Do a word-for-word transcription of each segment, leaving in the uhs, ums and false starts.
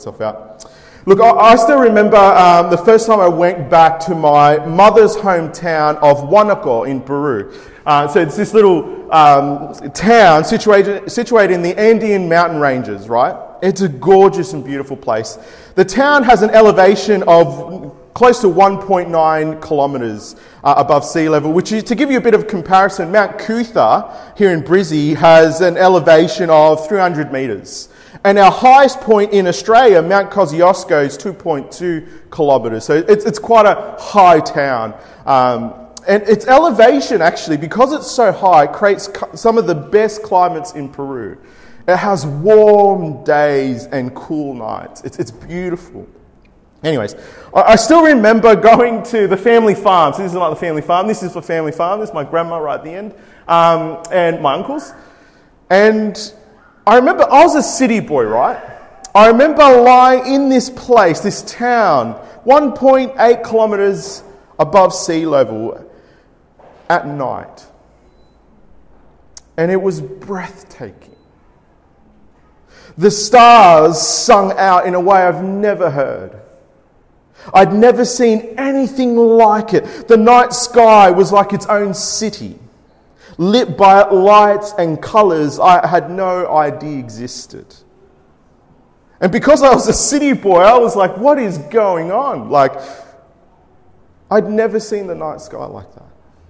itself out. Look, I, I still remember um, the first time I went back to my mother's hometown of Huánuco in Peru. Uh, so it's this little um, town situated situated in the Andean mountain ranges, right? It's a gorgeous and beautiful place. The town has an elevation of close to one point nine kilometres uh, above sea level, which is, to give you a bit of comparison, Mount Cootha here in Brizzy has an elevation of three hundred metres. And our highest point in Australia, Mount Kosciuszko, is two point two kilometres. So it's, it's quite a high town. Um, and its elevation, actually, because it's so high, creates some of the best climates in Peru. It has warm days and cool nights. It's, it's beautiful. Anyways, I still remember going to the family farm. So this is not the family farm. This is the family farm. This is my grandma right at the end. Um, and my uncles. And I remember I was a city boy, right? I remember lying in this place, this town, one point eight kilometres above sea level at night. And it was breathtaking. The stars sung out in a way I've never heard. I'd never seen anything like it. The night sky was like its own city, lit by lights and colours I had no idea existed. And because I was a city boy, I was like, what is going on? Like, I'd never seen the night sky like that.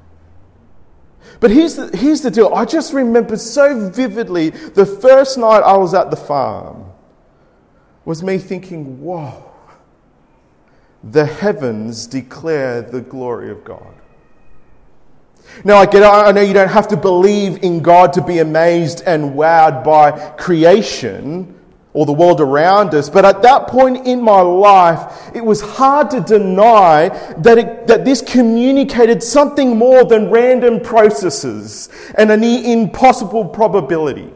But here's the, here's the deal. I just remember so vividly the first night I was at the farm was me thinking, whoa, the heavens declare the glory of God. Now, I get it. I know you don't have to believe in God to be amazed and wowed by creation or the world around us, but at that point in my life, it was hard to deny that it, that this communicated something more than random processes and an impossible probability.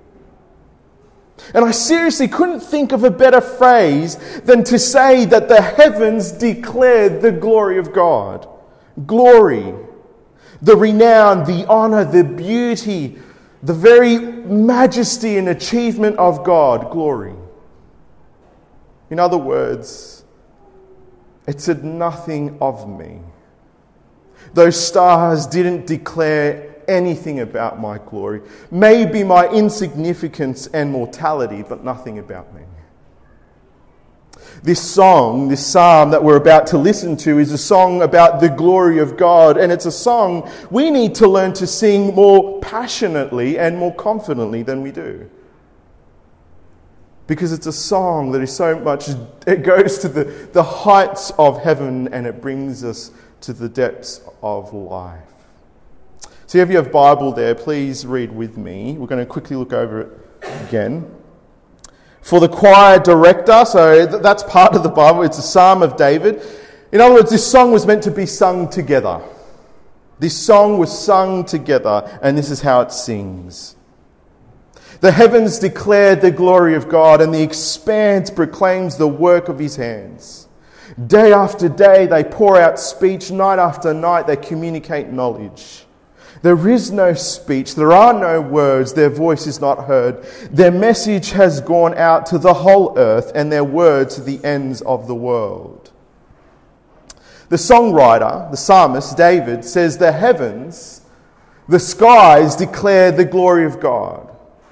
And I seriously couldn't think of a better phrase than to say that the heavens declared the glory of God. Glory. The renown, the honour, the beauty, the very majesty and achievement of God. Glory. In other words, it said nothing of me. Those stars didn't declare anything about my glory. Maybe my insignificance and mortality, but nothing about me. This song, this psalm that we're about to listen to is a song about the glory of God, and it's a song we need to learn to sing more passionately and more confidently than we do. Because it's a song that is so much, it goes to the, the heights of heaven and it brings us to the depths of life. So if you have a Bible there, please read with me. We're going to quickly look over it again. For the choir director, so that's part of the Bible, it's a Psalm of David. In other words, this song was meant to be sung together. This song was sung together, and this is how it sings. The heavens declare the glory of God, and the expanse proclaims the work of his hands. Day after day they pour out speech, night after night they communicate knowledge. There is no speech, there are no words, their voice is not heard. Their message has gone out to the whole earth, and their words to the ends of the world. The songwriter, the psalmist, David, says the heavens, the skies declare the glory of God.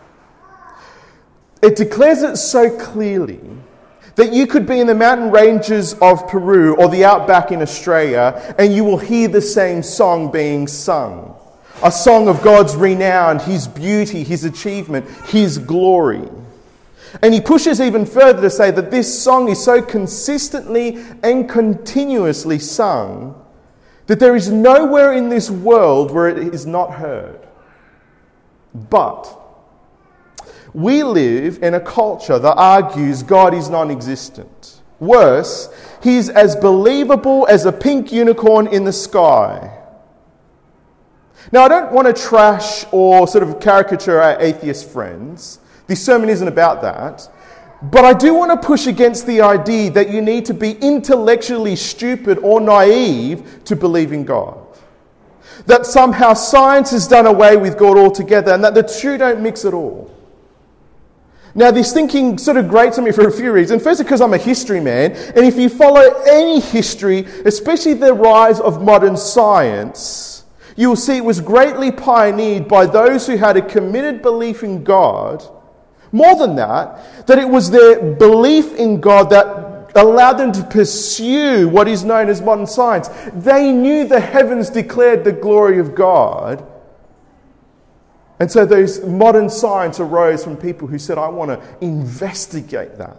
It declares it so clearly that you could be in the mountain ranges of Peru or the outback in Australia and you will hear the same song being sung. A song of God's renown, his beauty, his achievement, his glory. And he pushes even further to say that this song is so consistently and continuously sung that there is nowhere in this world where it is not heard. But we live in a culture that argues God is non-existent. Worse, he's as believable as a pink unicorn in the sky. Now, I don't want to trash or sort of caricature our atheist friends. This sermon isn't about that. But I do want to push against the idea that you need to be intellectually stupid or naive to believe in God. That somehow science has done away with God altogether and that the two don't mix at all. Now, this thinking sort of grates on me for a few reasons. Firstly, because I'm a history man, and if you follow any history, especially the rise of modern science, you will see it was greatly pioneered by those who had a committed belief in God. More than that, that it was their belief in God that allowed them to pursue what is known as modern science. They knew the heavens declared the glory of God. And so those modern science arose from people who said, I want to investigate that.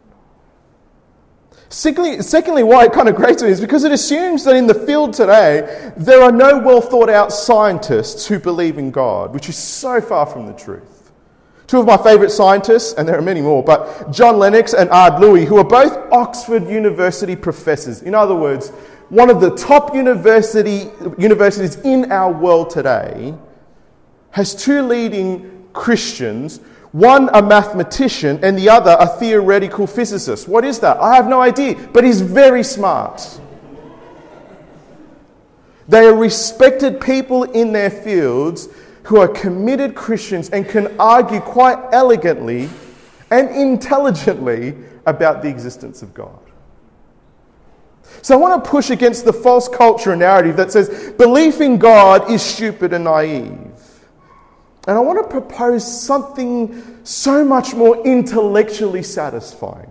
Secondly, secondly, why it kind of grates me is because it assumes that in the field today, there are no well thought out scientists who believe in God, which is so far from the truth. Two of my favourite scientists, and there are many more, but John Lennox and Ard Louis, who are both Oxford University professors. In other words, one of the top university universities in our world today, has two leading Christians, one a mathematician and the other a theoretical physicist. What is that? I have no idea, but he's very smart. They are respected people in their fields who are committed Christians and can argue quite elegantly and intelligently about the existence of God. So I want to push against the false culture and narrative that says belief in God is stupid and naive. And I want to propose something so much more intellectually satisfying.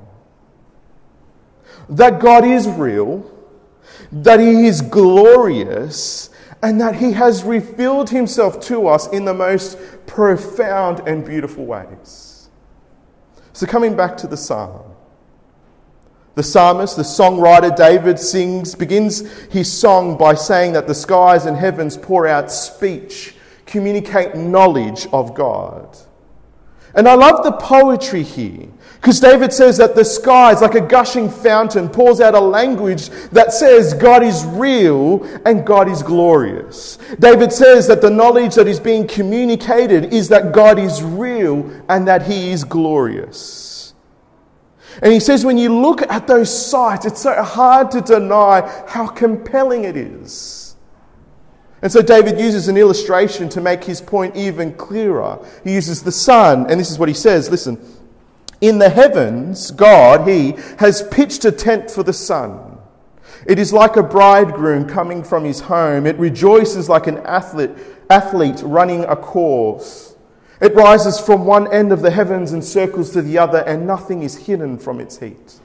That God is real, that He is glorious, and that He has revealed Himself to us in the most profound and beautiful ways. So coming back to the psalm. The psalmist, the songwriter David sings, begins his song by saying that the skies and heavens pour out speech, communicate knowledge of God. And I love the poetry here, because David says that the skies, like a gushing fountain, pours out a language that says God is real and God is glorious. David says that the knowledge that is being communicated is that God is real and that He is glorious. And he says when you look at those sights, it's so hard to deny how compelling it is. And so David uses an illustration to make his point even clearer. He uses the sun, and this is what he says. Listen, in the heavens, God, He, has pitched a tent for the sun. It is like a bridegroom coming from his home. It rejoices like an athlete, athlete running a course. It rises from one end of the heavens and circles to the other, and nothing is hidden from its heat.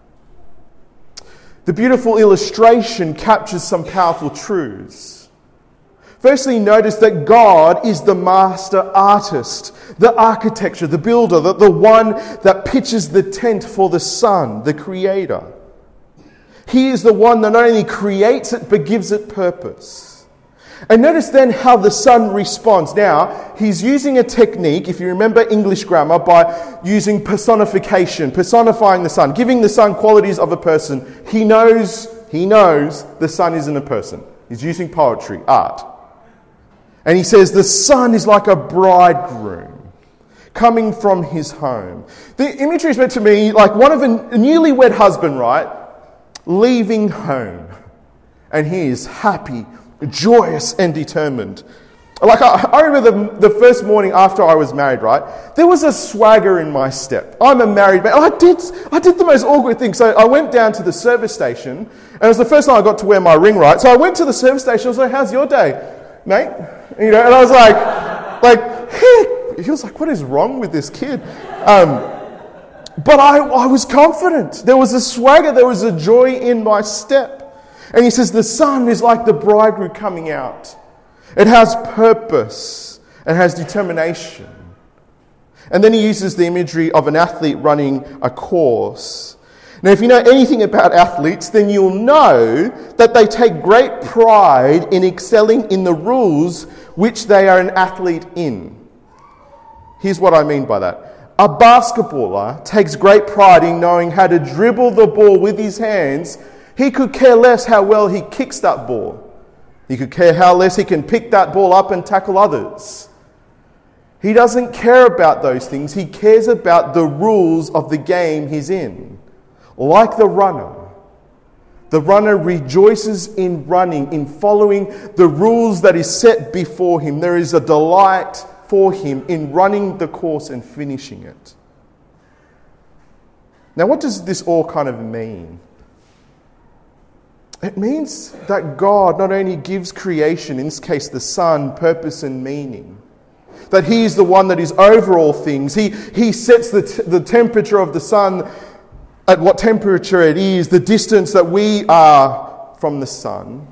The beautiful illustration captures some powerful truths. Firstly, notice that God is the master artist, the architecture, the builder, the, the one that pitches the tent for the sun, the creator. He is the one that not only creates it, but gives it purpose. And notice then how the sun responds. Now, he's using a technique, if you remember English grammar, by using personification, personifying the sun, giving the sun qualities of a person. He knows, he knows the sun isn't a person. He's using poetry, art. And he says, the sun is like a bridegroom coming from his home. The imagery is meant to be like one of a newlywed husband, right? Leaving home. And he is happy, joyous and determined. Like I, I remember the, the first morning after I was married, right? There was a swagger in my step. I'm a married man. I did, I did the most awkward thing. So I went down to the service station, and it was the first time I got to wear my ring, right? So I went to the service station. I was like, how's your day, mate? You know, and I was like, like, hey. He was like, what is wrong with this kid? Um, but I, I was confident. There was a swagger, there was a joy in my step. And he says, the sun is like the bridegroom coming out. It has purpose. It has determination. And then he uses the imagery of an athlete running a course. Now, if you know anything about athletes, then you'll know that they take great pride in excelling in the rules which they are an athlete in. Here's what I mean by that. A basketballer takes great pride in knowing how to dribble the ball with his hands. He could care less how well he kicks that ball. He could care how less he can pick that ball up and tackle others. He doesn't care about those things. He cares about the rules of the game he's in. Like the runner. The runner rejoices in running, in following the rules that is set before him. There is a delight for him in running the course and finishing it. Now, what does this all kind of mean? It means that God not only gives creation, in this case the sun, purpose and meaning, that he is the one that is over all things. He, he sets the, t- the temperature of the sun at what temperature it is, the distance that we are from the sun.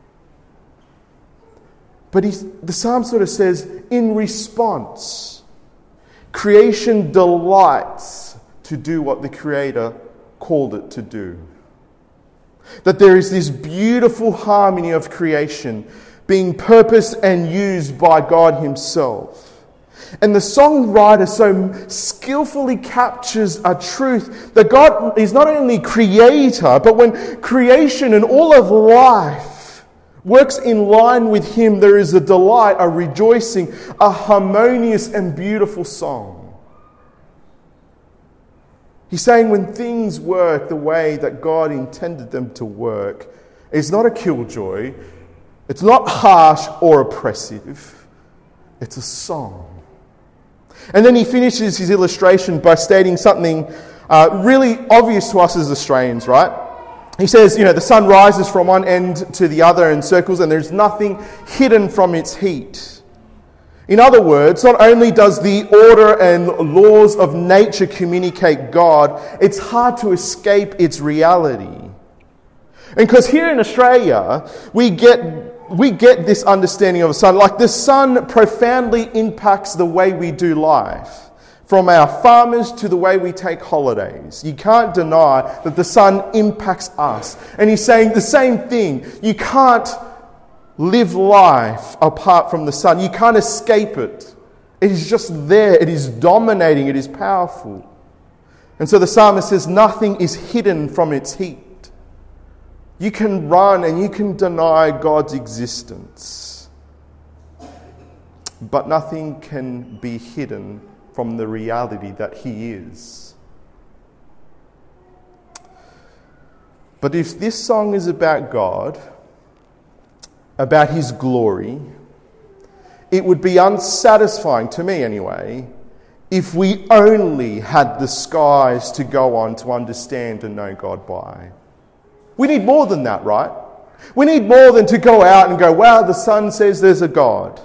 But he's, the psalm sort of says, in response, creation delights to do what the Creator called it to do. That there is this beautiful harmony of creation being purposed and used by God himself. And the songwriter so skillfully captures a truth that God is not only creator, but when creation and all of life works in line with him, there is a delight, a rejoicing, a harmonious and beautiful song. He's saying when things work the way that God intended them to work, it's not a killjoy, it's not harsh or oppressive, it's a song. And then he finishes his illustration by stating something uh, really obvious to us as Australians, right? He says, you know, the sun rises from one end to the other in circles and there's nothing hidden from its heat. In other words, not only does the order and laws of nature communicate God, it's hard to escape its reality. And because here in Australia, we get we get this understanding of the sun. Like the sun profoundly impacts the way we do life. From our farmers to the way we take holidays. You can't deny that the sun impacts us. And he's saying the same thing. You can't live life apart from the sun. You can't escape it. It is just there. It is dominating. It is powerful. And so the psalmist says nothing is hidden from its heat. You can run and you can deny God's existence. But nothing can be hidden from the reality that he is. But if this song is about God, about his glory, it would be unsatisfying, to me anyway, if we only had the skies to go on to understand and know God by. We need more than that, right? We need more than to go out and go, wow, the sun says there's a God.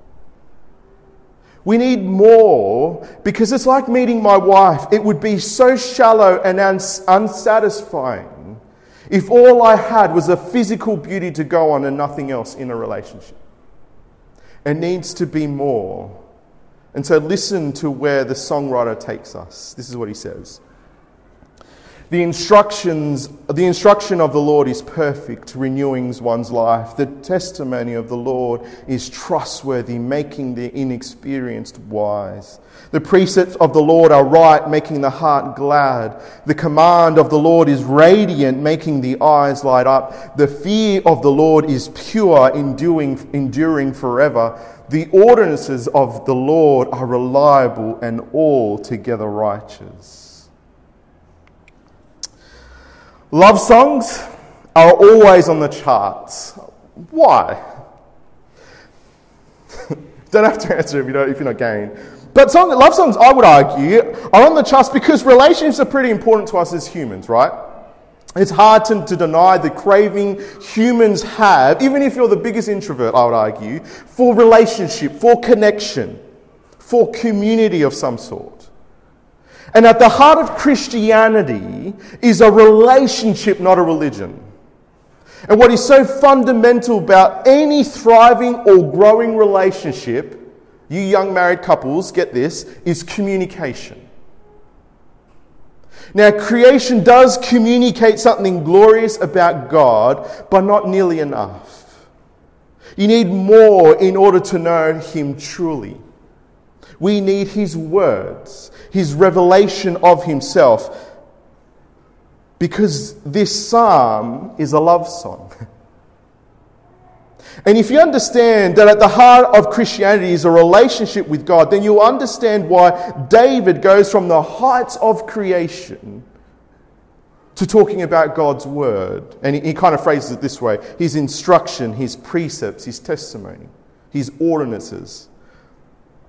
We need more because it's like meeting my wife. It would be so shallow and uns- unsatisfying if all I had was a physical beauty to go on and nothing else in a relationship. It needs to be more. And so listen to where the songwriter takes us. This is what he says. The instructions, the instruction of the Lord is perfect, renewing one's life. The testimony of the Lord is trustworthy, making the inexperienced wise. The precepts of the Lord are right, making the heart glad. The command of the Lord is radiant, making the eyes light up. The fear of the Lord is pure, enduring, enduring forever. The ordinances of the Lord are reliable and altogether righteous. Love songs are always on the charts. Why? Don't have to answer if, you don't, if you're not game. But song, love songs, I would argue, are on the charts because relationships are pretty important to us as humans, right? It's hard to, to deny the craving humans have, even if you're the biggest introvert, I would argue, for relationship, for connection, for community of some sort. And at the heart of Christianity is a relationship, not a religion. And what is so fundamental about any thriving or growing relationship, you young married couples, get this, is communication. Now, creation does communicate something glorious about God, but not nearly enough. You need more in order to know him truly. We need his words, his revelation of himself, because this psalm is a love song. And if you understand that at the heart of Christianity is a relationship with God, then you'll understand why David goes from the heights of creation to talking about God's word. And he, he kind of phrases it this way: his instruction, his precepts, his testimony, his ordinances.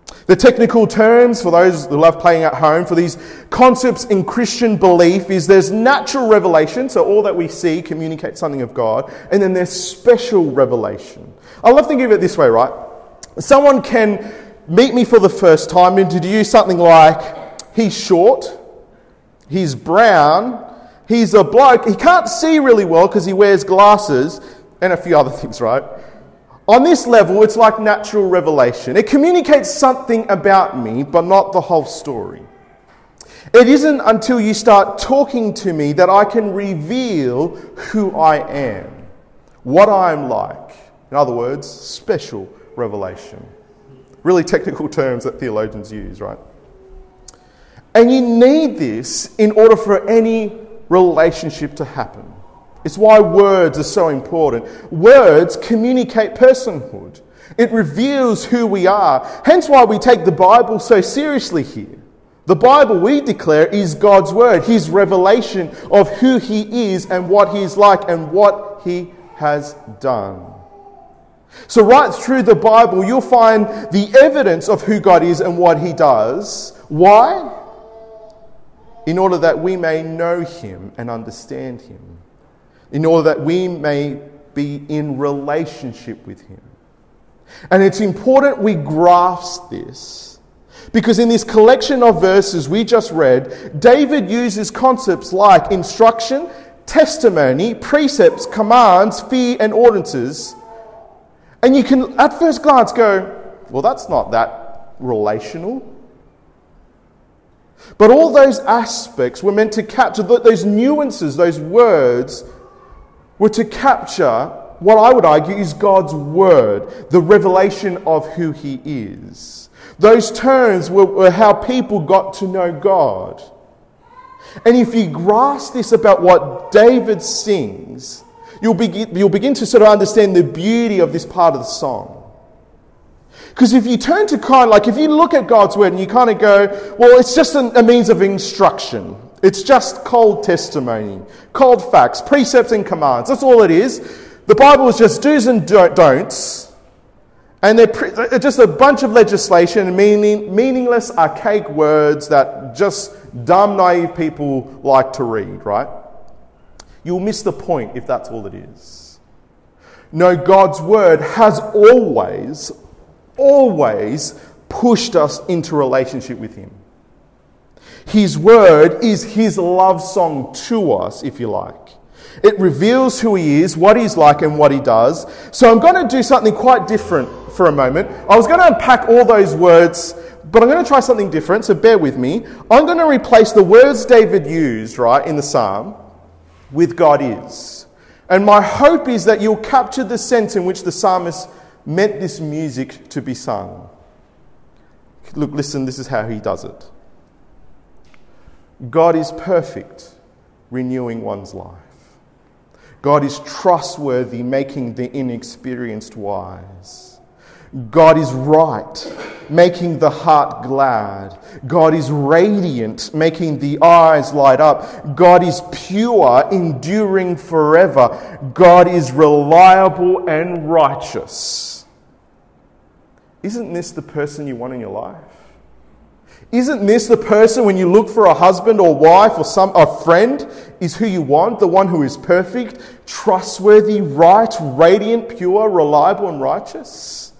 The technical terms, for those who love playing at home, for these concepts in Christian belief is there's natural revelation, so all that we see communicates something of God, and then there's special revelation. I love thinking of it this way, right? Someone can meet me for the first time, introduce something like, he's short, he's brown, he's a bloke, he can't see really well because he wears glasses, and a few other things, right? On this level, it's like natural revelation. It communicates something about me, but not the whole story. It isn't until you start talking to me that I can reveal who I am, what I'm like. In other words, special revelation. Really technical terms that theologians use, right? And you need this in order for any relationship to happen. It's why words are so important. Words communicate personhood. It reveals who we are. Hence why we take the Bible so seriously here. The Bible, we declare, is God's word, his revelation of who he is and what he is like and what he has done. So right through the Bible, you'll find the evidence of who God is and what he does. Why? In order that we may know him and understand him. In order that we may be in relationship with him. And it's important we grasp this. Because in this collection of verses we just read, David uses concepts like instruction, testimony, precepts, commands, fear, and ordinances. And you can, at first glance, go, well, that's not that relational. But all those aspects were meant to capture, those nuances, those words, were to capture what I would argue is God's word, the revelation of who he is. Those terms were, were how people got to know God. And if you grasp this about what David sings, you'll begin, you'll begin to sort of understand the beauty of this part of the song. Because if you turn to kind of like, if you look at God's word and you kind of go, well, it's just a, a means of instruction. It's just cold testimony, cold facts, precepts and commands. That's all it is. The Bible is just do's and don'ts. And they're, pre- they're just a bunch of legislation and meaning, meaningless, archaic words that just dumb, naive people like to read, right? You'll miss the point if that's all it is. No, God's word has always, always pushed us into relationship with him. His word is his love song to us, if you like. It reveals who he is, what he's like, and what he does. So I'm going to do something quite different for a moment. I was going to unpack all those words, but I'm going to try something different, so bear with me. I'm going to replace the words David used, right, in the psalm with God is. And my hope is that you'll capture the sense in which the psalmist meant this music to be sung. Look, listen, this is how he does it. God is perfect, renewing one's life. God is trustworthy, making the inexperienced wise. God is right, making the heart glad. God is radiant, making the eyes light up. God is pure, enduring forever. God is reliable and righteous. Isn't this the person you want in your life? Isn't this the person when you look for a husband or wife or some a friend is who you want? The one who is perfect, trustworthy, right, radiant, pure, reliable and righteous?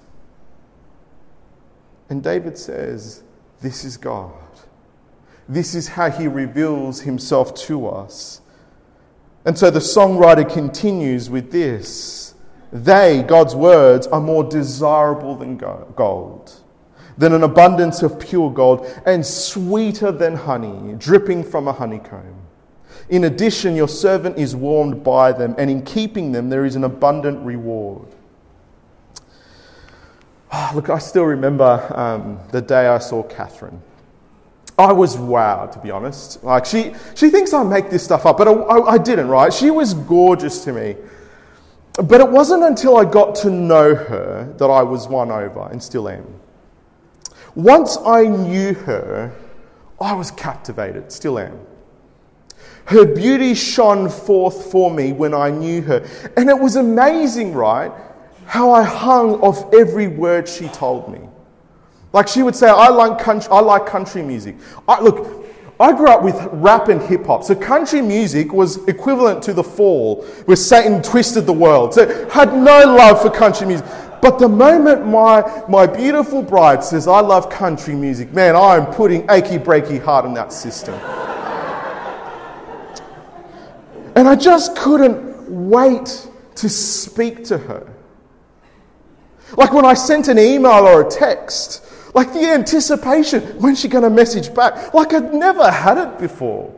And David says, this is God. This is how he reveals himself to us. And so the songwriter continues with this. They, God's words, are more desirable than gold, than an abundance of pure gold, and sweeter than honey, dripping from a honeycomb. In addition, your servant is warmed by them, and in keeping them there is an abundant reward. Oh, look, I still remember um, the day I saw Catherine. I was wowed, to be honest. Like she, she thinks I make this stuff up, but I, I, I didn't, right? She was gorgeous to me. But it wasn't until I got to know her that I was won over, and still am. Once I knew her, I was captivated, still am. Her beauty shone forth for me when I knew her. And it was amazing, right, how I hung off every word she told me. Like she would say, I like country, I like country music. I, look, I grew up with rap and hip hop. So country music was equivalent to The Fall, where Satan twisted the world. So had no love for country music. But the moment my, my beautiful bride says, I love country music, man, I'm putting achy breaky heart in that system. And I just couldn't wait to speak to her. Like when I sent an email or a text, like the anticipation, when's she going to message back? Like I'd never had it before.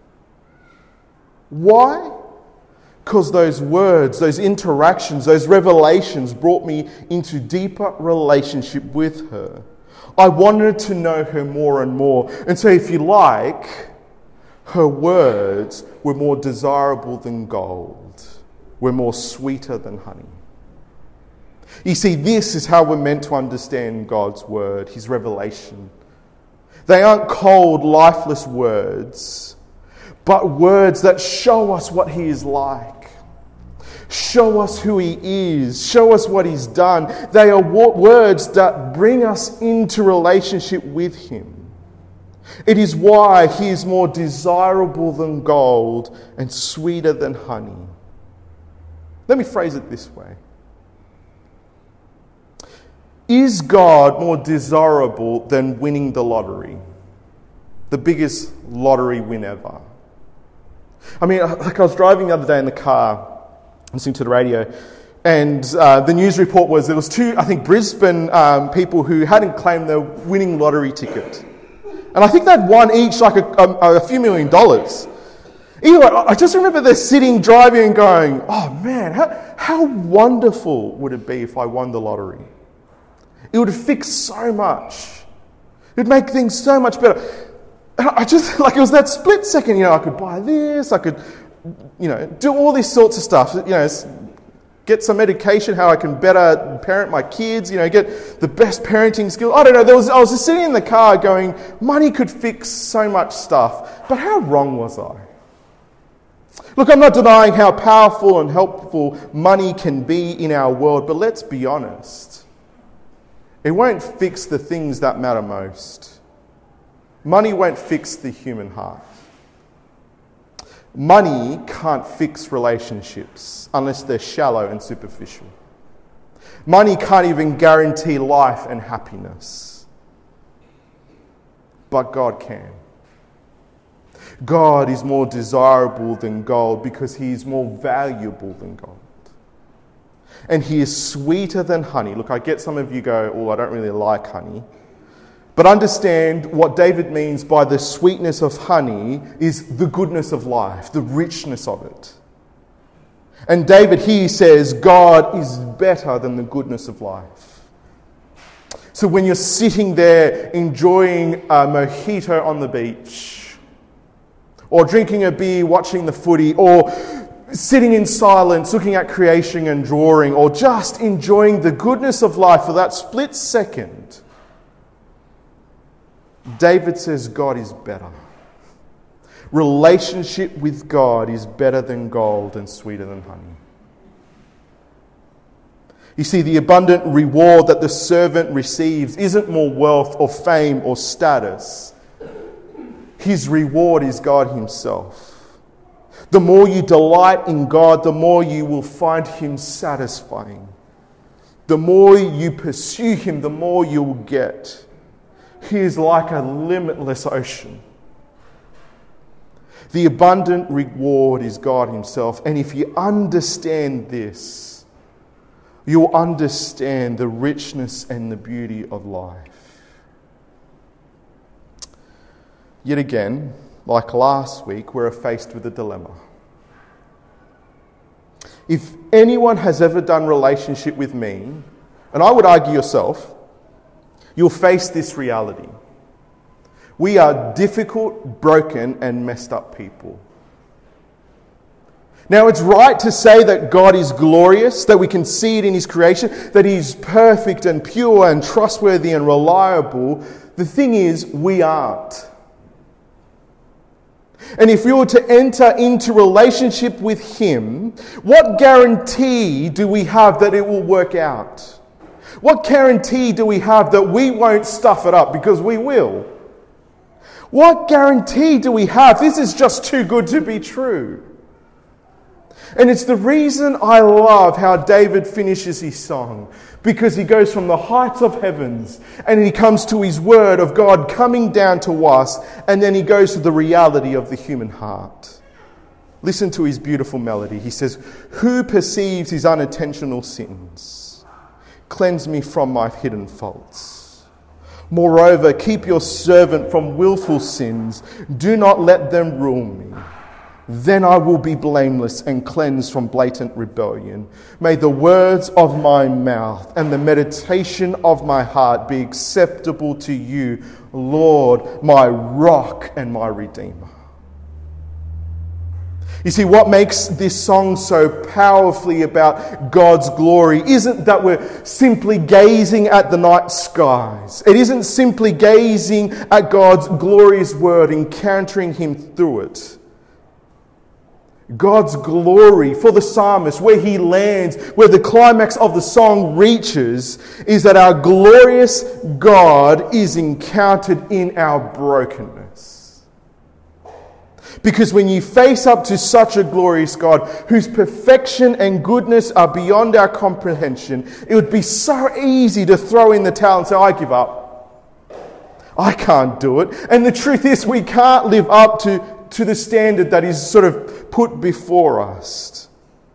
Why? Because those words, those interactions, those revelations brought me into deeper relationship with her. I wanted to know her more and more. And so if you like, her words were more desirable than gold, were more sweeter than honey. You see, this is how we're meant to understand God's word, his revelation. They aren't cold, lifeless words, but words that show us what he is like, show us who he is, show us what he's done. They are words that bring us into relationship with him. It is why he is more desirable than gold and sweeter than honey. Let me phrase it this way. Is God more desirable than winning the lottery? The biggest lottery win ever. I mean, like I was driving the other day in the car, listening to the radio, and uh, the news report was there was two, I think, Brisbane um, people who hadn't claimed their winning lottery ticket. And I think they'd won each like a, a, a few million dollars. Anyway, I just remember they're sitting, driving and going, oh man, how, how wonderful would it be if I won the lottery? It would fix so much. It would make things so much better. And I just, like it was that split second, you know, I could buy this, I could, you know, do all these sorts of stuff, you know, get some medication, how I can better parent my kids, you know, get the best parenting skills. I don't know, there was, I was just sitting in the car going, money could fix so much stuff. But how wrong was I? Look, I'm not denying how powerful and helpful money can be in our world, but let's be honest. It won't fix the things that matter most. Money won't fix the human heart. Money can't fix relationships unless they're shallow and superficial. Money can't even guarantee life and happiness. But God can. God is more desirable than gold because he is more valuable than gold. And he is sweeter than honey. Look, I get some of you go, oh, I don't really like honey. But understand what David means by the sweetness of honey is the goodness of life, the richness of it. And David here says, God is better than the goodness of life. So when you're sitting there enjoying a mojito on the beach, or drinking a beer, watching the footy, or sitting in silence, looking at creation and drawing, or just enjoying the goodness of life for that split second, David says God is better. Relationship with God is better than gold and sweeter than honey. You see, the abundant reward that the servant receives isn't more wealth or fame or status. His reward is God himself. The more you delight in God, the more you will find him satisfying. The more you pursue him, the more you will get. He is like a limitless ocean. The abundant reward is God himself. And if you understand this, you'll understand the richness and the beauty of life. Yet again, like last week, we're faced with a dilemma. If anyone has ever done relationship with me, and I would argue yourself, you'll face this reality. We are difficult, broken, and messed up people. Now, it's right to say that God is glorious, that we can see it in his creation, that he's perfect and pure and trustworthy and reliable. The thing is, we aren't. And if we were to enter into relationship with him, what guarantee do we have that it will work out? What guarantee do we have that we won't stuff it up? Because we will. What guarantee do we have? This is just too good to be true. And it's the reason I love how David finishes his song. Because he goes from the heights of heavens and he comes to his word of God coming down to us, and then he goes to the reality of the human heart. Listen to his beautiful melody. He says, "Who perceives his unintentional sins? Cleanse me from my hidden faults. Moreover, keep your servant from willful sins. Do not let them rule me. Then I will be blameless and cleansed from blatant rebellion. May the words of my mouth and the meditation of my heart be acceptable to you, Lord, my rock and my redeemer." You see, what makes this song so powerfully about God's glory isn't that we're simply gazing at the night skies. It isn't simply gazing at God's glorious word, encountering Him through it. God's glory for the psalmist, where he lands, where the climax of the song reaches, is that our glorious God is encountered in our brokenness. Because when you face up to such a glorious God, whose perfection and goodness are beyond our comprehension, it would be so easy to throw in the towel and say, "I give up. I can't do it." And the truth is, we can't live up to, to the standard that is sort of put before us.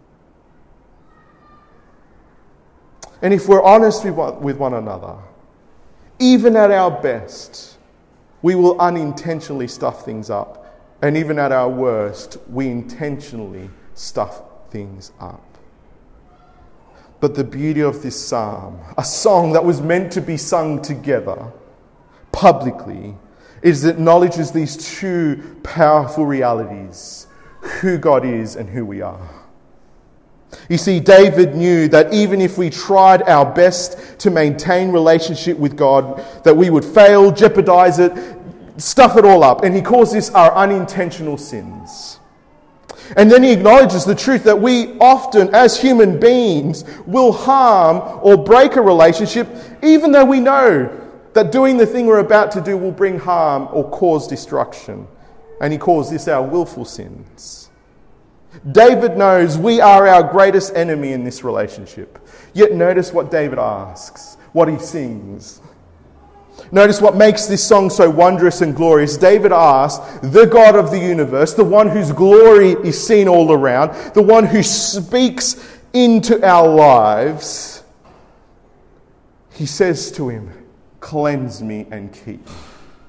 And if we're honest with one, with one another, even at our best, we will unintentionally stuff things up. And even at our worst, we intentionally stuff things up. But the beauty of this psalm, a song that was meant to be sung together, publicly, is it acknowledges these two powerful realities: who God is and who we are. You see, David knew that even if we tried our best to maintain relationship with God, that we would fail, jeopardize it, stuff it all up. And he calls this our unintentional sins. And then he acknowledges the truth that we often, as human beings, will harm or break a relationship, even though we know that doing the thing we're about to do will bring harm or cause destruction. And he calls this our willful sins. David knows we are our greatest enemy in this relationship. Yet notice what David asks, what he sings. Notice what makes this song so wondrous and glorious. David asks the God of the universe, the one whose glory is seen all around, the one who speaks into our lives. He says to him, "Cleanse me and keep me."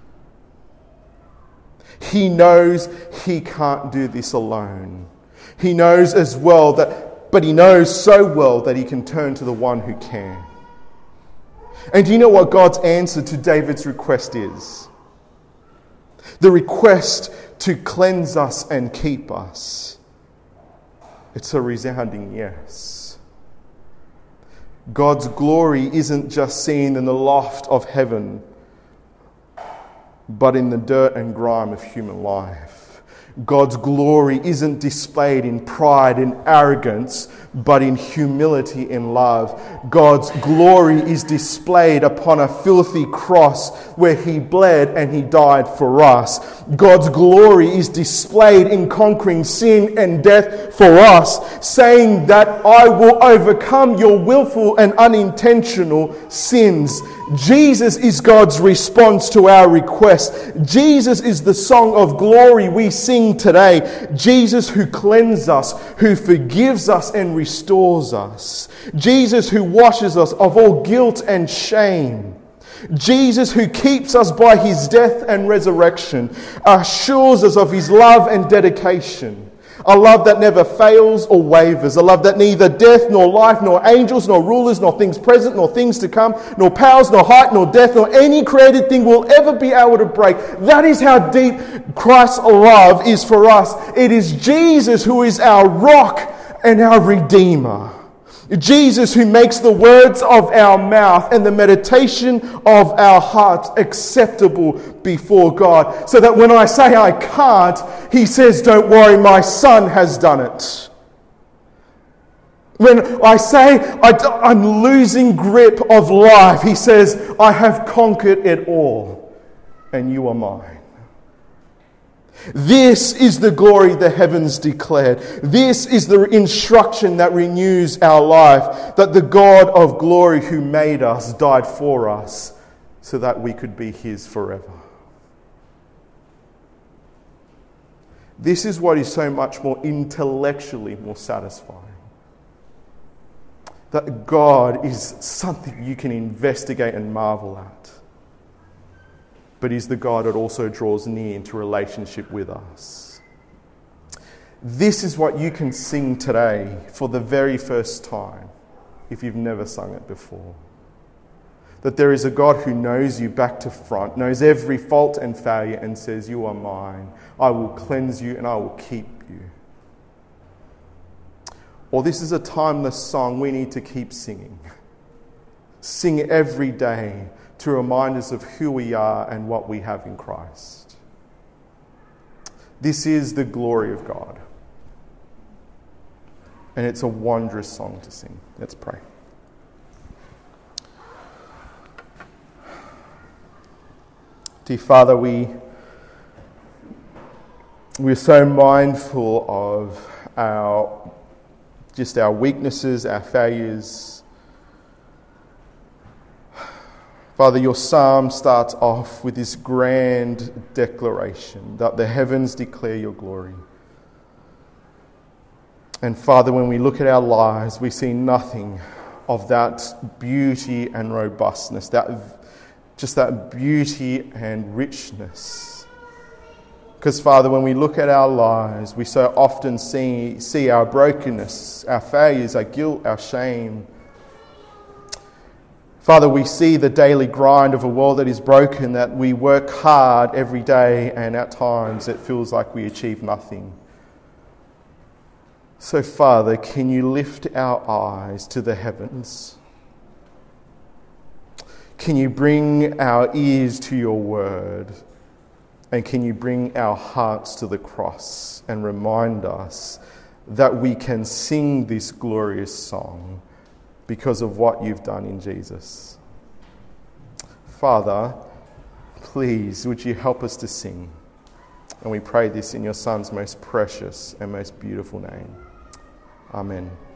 He knows he can't do this alone. He knows as well that, but he knows so well that he can turn to the one who can. And do you know what God's answer to David's request is? The request to cleanse us and keep us. It's a resounding yes. God's glory isn't just seen in the loft of heaven, but in the dirt and grime of human life. God's glory isn't displayed in pride and arrogance, but in humility and love. God's glory is displayed upon a filthy cross where He bled and He died for us. God's glory is displayed in conquering sin and death for us, saying that I will overcome your willful and unintentional sins. Jesus is God's response to our request. Jesus is the song of glory we sing today. Jesus who cleanses us, who forgives us and restores us. Jesus who washes us of all guilt and shame. Jesus who keeps us by His death and resurrection, assures us of His love and dedication. A love that never fails or wavers. A love that neither death, nor life, nor angels, nor rulers, nor things present, nor things to come, nor powers, nor height, nor depth, nor any created thing will ever be able to break. That is how deep Christ's love is for us. It is Jesus who is our rock and our Redeemer. Jesus who makes the words of our mouth and the meditation of our hearts acceptable before God. So that when I say I can't, He says, don't worry, my Son has done it. When I say I, I'm losing grip of life, he says, I have conquered it all, and you are mine. This is the glory the heavens declared. This is the instruction that renews our life, that the God of glory who made us died for us so that we could be his forever. This is what is so much more intellectually more satisfying. That God is something you can investigate and marvel at. But he's the God that also draws near into relationship with us. This is what you can sing today for the very first time, if you've never sung it before. That there is a God who knows you back to front, knows every fault and failure, and says, you are mine. I will cleanse you and I will keep you. Or this is a timeless song we need to keep singing. Sing every day to remind us of who we are and what we have in Christ. This is the glory of God. And it's a wondrous song to sing. Let's pray. Dear Father, we, we're so mindful of our just our weaknesses, our failures. Father, your psalm starts off with this grand declaration that the heavens declare your glory. And Father, when we look at our lives, we see nothing of that beauty and robustness, that just that beauty and richness. Because Father, when we look at our lives, we so often see, see our brokenness, our failures, our guilt, our shame. Father, we see the daily grind of a world that is broken, that we work hard every day, and at times it feels like we achieve nothing. So, Father, can you lift our eyes to the heavens? Can you bring our ears to your word? And can you bring our hearts to the cross and remind us that we can sing this glorious song because of what you've done in Jesus? Father, please, would you help us to sing? And we pray this in your Son's most precious and most beautiful name. Amen.